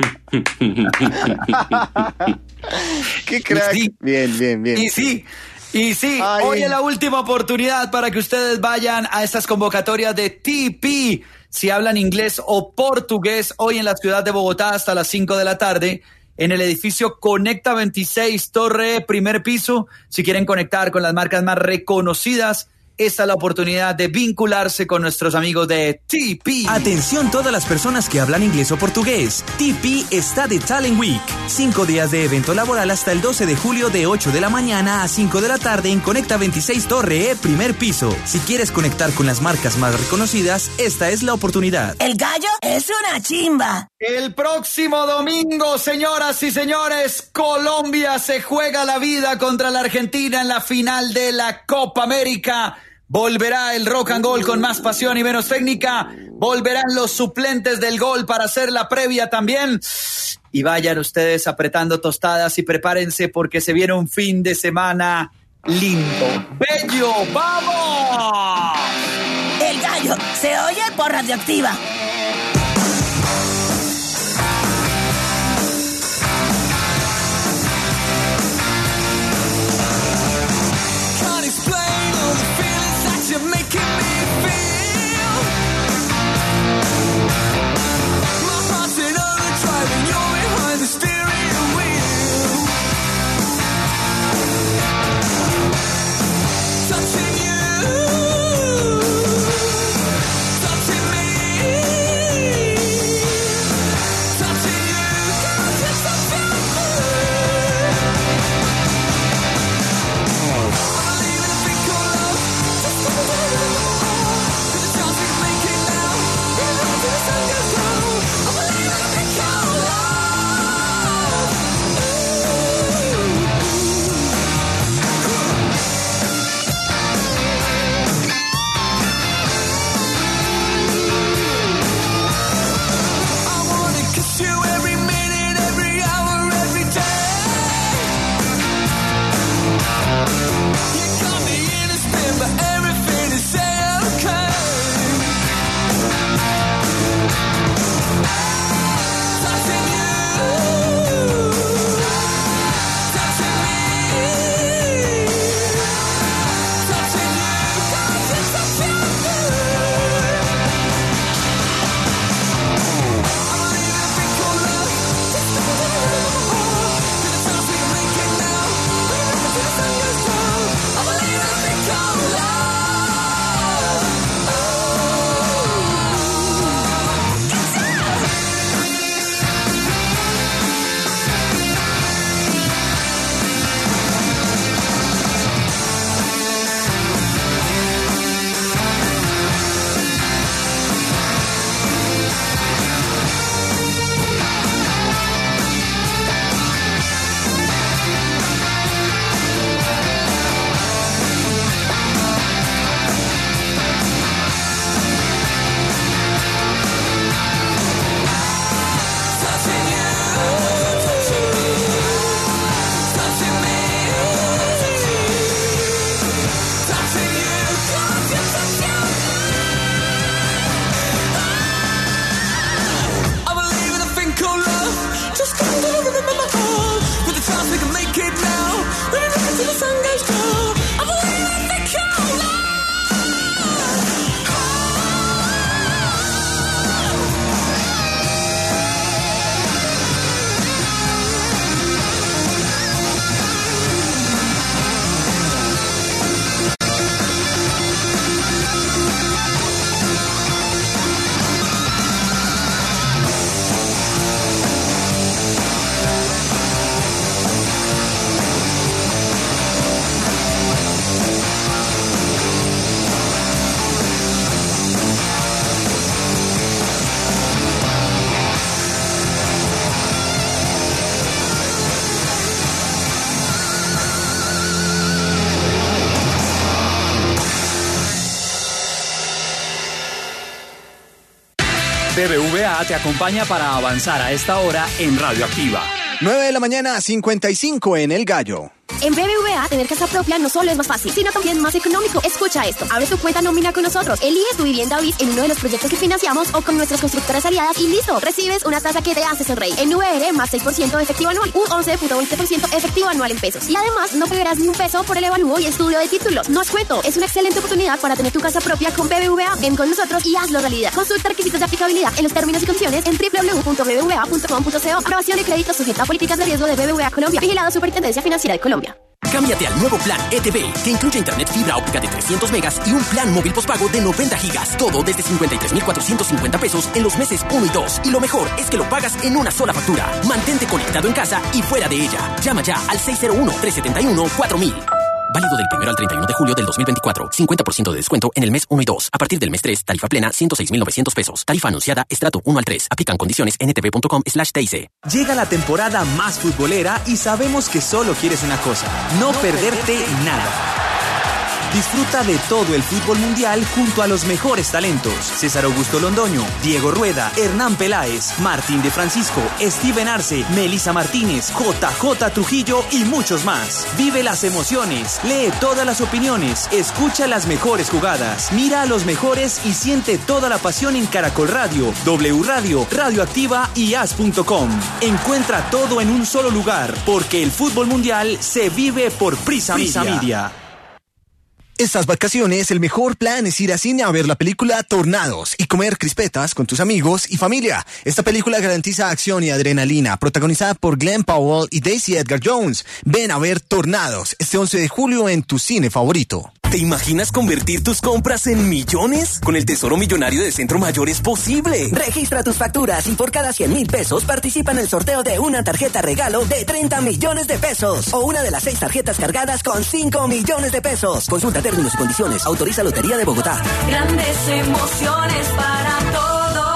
F: Qué crack.
D: Sí.
F: Bien.
D: Y sí,
F: Ay.
D: hoy es la última oportunidad para que ustedes vayan a estas convocatorias de TP. Si hablan inglés o portugués, hoy en la ciudad de Bogotá hasta las 5 de la tarde, en el edificio Conecta 26, Torre E, primer piso. Si quieren conectar con las marcas más reconocidas, esta es la oportunidad de vincularse con nuestros amigos de TP.
O: Atención todas las personas que hablan inglés o portugués. TP está de Talent Week. 5 días de evento laboral hasta el 12 de julio de 8 de la mañana a 5 de la tarde en Conecta 26 Torre E, primer piso. Si quieres conectar con las marcas más reconocidas, esta es la oportunidad.
C: El gallo es una chimba.
D: El próximo domingo, señoras y señores, Colombia se juega la vida contra la Argentina en la final de la Copa América. Volverá el rock and roll con más pasión y menos técnica. Volverán los suplentes del gol para hacer la previa también. Y vayan ustedes apretando tostadas y prepárense porque se viene un fin de semana lindo. ¡Bello! ¡Vamos!
C: El gallo se oye por Radioactiva.
N: You're making me feel. My heart's in overdrive and you're behind the steering wheel. Touching you, touching me.
O: BBVA te acompaña para avanzar a esta hora en Radioactiva.
F: 9:55 en El Gallo.
E: En BBVA, tener casa propia no solo es más fácil, sino también más económico. Escucha esto. Abre tu cuenta nómina con nosotros. Eliges tu vivienda BIS en uno de los proyectos que financiamos o con nuestras constructoras aliadas y listo. Recibes una tasa que te hace sonreír. En VR, más 6% efectivo anual, un 11.20% efectivo anual en pesos. Y además, no pagarás ni un peso por el evalúo y estudio de títulos. No es cuento. Es una excelente oportunidad para tener tu casa propia con BBVA. Ven con nosotros y hazlo realidad. Consulta requisitos de aplicabilidad en los términos y condiciones en www.bbva.com.co. Aprobación de crédito sujeta a políticas de riesgo de BBVA Colombia. Vigilado Superintendencia Financiera de Colombia.
B: Cámbiate al nuevo plan ETV, que incluye internet fibra óptica de 300 megas y un plan móvil postpago de 90 gigas. Todo desde 53,450 pesos en los meses 1 y 2. Y lo mejor es que lo pagas en una sola factura. Mantente conectado en casa y fuera de ella. Llama ya al 601-371-4000. Válido del 1 al 31 de julio del 2024. 50% de descuento en el mes 1 y 2. A partir del mes 3, tarifa plena, 106,900 pesos. Tarifa anunciada, estrato 1 al 3. Aplican condiciones en etv.com/TIC.
O: Llega la temporada más futbolera y sabemos que solo quieres una cosa: no perderte nada. Disfruta de todo el fútbol mundial junto a los mejores talentos: César Augusto Londoño, Diego Rueda, Hernán Peláez, Martín de Francisco, Steven Arce, Melissa Martínez, JJ Trujillo y muchos más. Vive las emociones, lee todas las opiniones, escucha las mejores jugadas, mira a los mejores y siente toda la pasión en Caracol Radio, W Radio, Radioactiva y As.com. Encuentra todo en un solo lugar, porque el fútbol mundial se vive por Prisa Media.
F: Estas vacaciones, el mejor plan es ir a cine a ver la película Tornados y comer crispetas con tus amigos y familia. Esta película garantiza acción y adrenalina, protagonizada por Glenn Powell y Daisy Edgar Jones. Ven a ver Tornados este 11 de julio en tu cine favorito.
B: ¿Te imaginas convertir tus compras en millones? Con el Tesoro Millonario de Centro Mayor es posible. Registra tus facturas y por cada 100,000 pesos participa en el sorteo de una tarjeta regalo de 30 millones de pesos o una de las 6 tarjetas cargadas con 5 millones de pesos. Consulta términos y condiciones. Autoriza Lotería de Bogotá.
N: Grandes emociones para todos.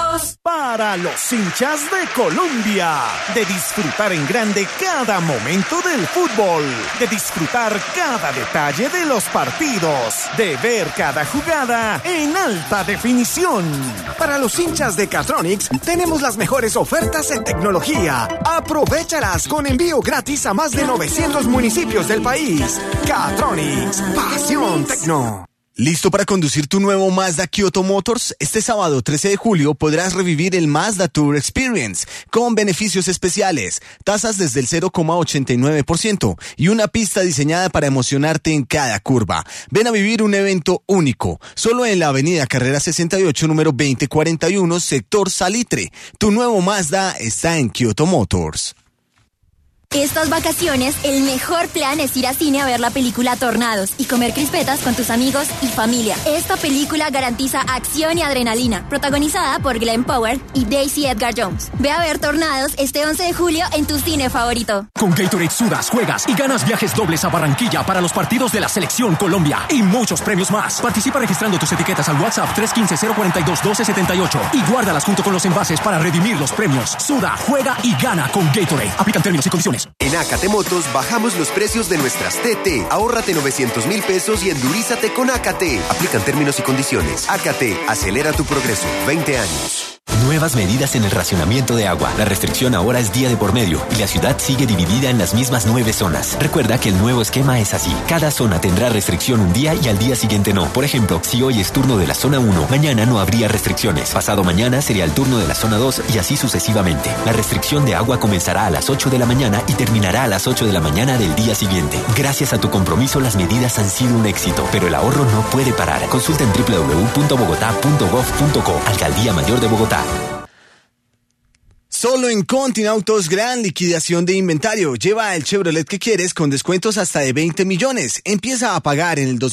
H: Para los hinchas de Colombia, de disfrutar en grande cada momento del fútbol, de disfrutar cada detalle de los partidos, de ver cada jugada en alta definición.
V: Para los hinchas de Catronics, tenemos las mejores ofertas en tecnología. Aprovéchalas con envío gratis a más de 900 municipios del país. Catronics, pasión tecno.
F: ¿Listo para conducir tu nuevo Mazda Kyoto Motors? Este sábado 13 de julio podrás revivir el Mazda Tour Experience con beneficios especiales, tasas desde el 0,89% y una pista diseñada para emocionarte en cada curva. Ven a vivir un evento único, solo en la avenida Carrera 68, número 2041, sector Salitre. Tu nuevo Mazda está en Kyoto Motors.
W: Estas vacaciones, el mejor plan es ir a cine a ver la película Tornados y comer crispetas con tus amigos y familia. Esta película garantiza acción y adrenalina, protagonizada por Glenn Powell y Daisy Edgar Jones. Ve a ver Tornados este 11 de julio en tu cine favorito.
B: Con Gatorade sudas, juegas y ganas viajes dobles a Barranquilla para los partidos de la Selección Colombia y muchos premios más. Participa registrando tus etiquetas al WhatsApp 315-042-1278 y guárdalas junto con los envases para redimir los premios. Suda, juega y gana con Gatorade. Aplican términos y condiciones.
X: En AKT Motos bajamos los precios de nuestras TT. Ahórrate 900,000 pesos y endurízate con AKT. Aplican términos y condiciones. AKT, acelera tu progreso. 20 años.
Y: Nuevas medidas en el racionamiento de agua. La restricción ahora es día de por medio y la ciudad sigue dividida en las mismas 9 zonas. Recuerda que el nuevo esquema es así. Cada zona tendrá restricción un día y al día siguiente no. Por ejemplo, si hoy es turno de la zona 1, mañana no habría restricciones. Pasado mañana sería el turno de la zona 2 y así sucesivamente. La restricción de agua comenzará a las 8 de la mañana y terminará a las 8 de la mañana del día siguiente. Gracias a tu compromiso, las medidas han sido un éxito, pero el ahorro no puede parar. Consulta en www.bogotá.gov.co. Alcaldía Mayor de Bogotá.
F: Solo en Continautos, gran liquidación de inventario. Lleva el Chevrolet que quieres con descuentos hasta de 20 millones. Empieza a pagar en el